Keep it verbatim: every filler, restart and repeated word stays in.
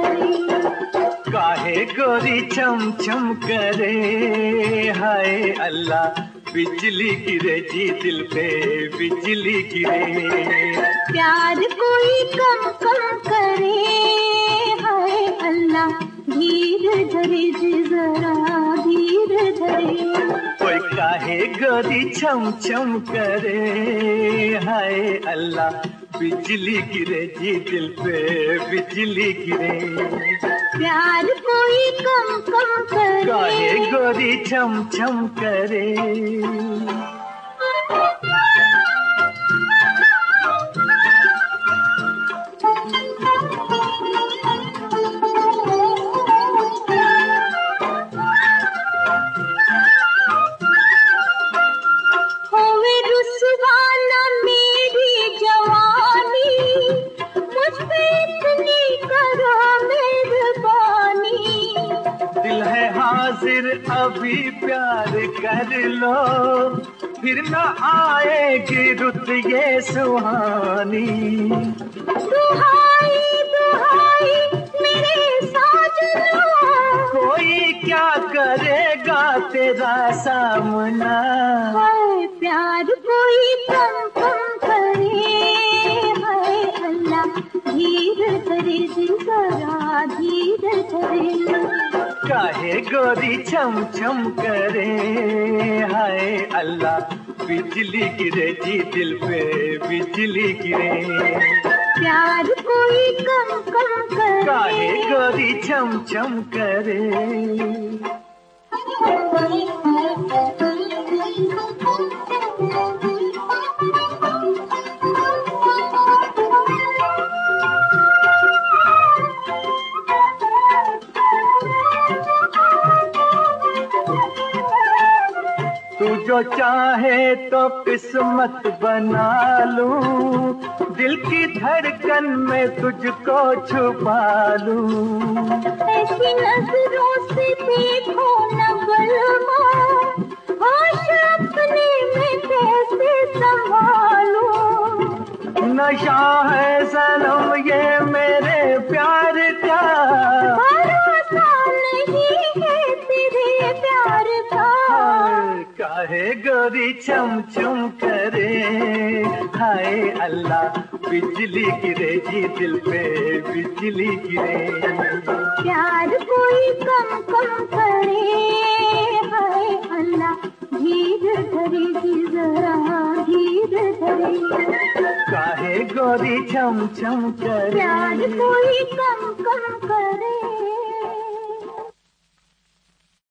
धरे। काहे गोरी चम चम करे, हाय अल्लाह बिजली गिरे जी दिल पे बिजली गिरे। प्यार कोई कम कम करे, हाय अल्लाह धीर धरे जी जरा धीर धरे। कोई काहे गोरी छम छम करे, हाय अल्लाह बिजली गिरे जी दिल पे बिजली गिरे। प्यार कोई कम कम करे, काहे गोरी छम छम करे। होवे रुसवाना मेरी जवानी, मुझ पे इतनी करो मेहरबानी। दिल है हाजिर अभी प्यार कर लो, फिर न आएगी रुत ये सुहानी। दुहाई दुहाई मेरे साजना, कोई क्या करेगा तेरा सामना। हाय प्यार कोई कम कम करे, हाय अल्लाह धीर धरे जी जरा धीर धरे। काहे गोरी छम छम करे, हाय अल्लाह बिजली गिरे जी दिल पे बिजली गिरे। प्यार कोई कम कम करे, काहे गोरी छम छम करे। तू जो चाहे तो किस्मत बना लूं, दिल की धड़कन में तुझको छुपा लूं। ऐसी नजरों से देखो न बलमा, होश अपने में कैसे संभालूं। नशा है सनम ये मेरे प्यार का, भरोसा नहीं है तेरे प्यार का। काहे गोरी छम छम करे, हाय अल्लाह बिजली गिरे जी दिल पे बिजली गिरे। प्यार कोई कम कम करे, हाय अल्लाह धीर धरे जी जरा धीर धरे। काहे गोरी छम छम करे, प्यार कोई कम कम करे।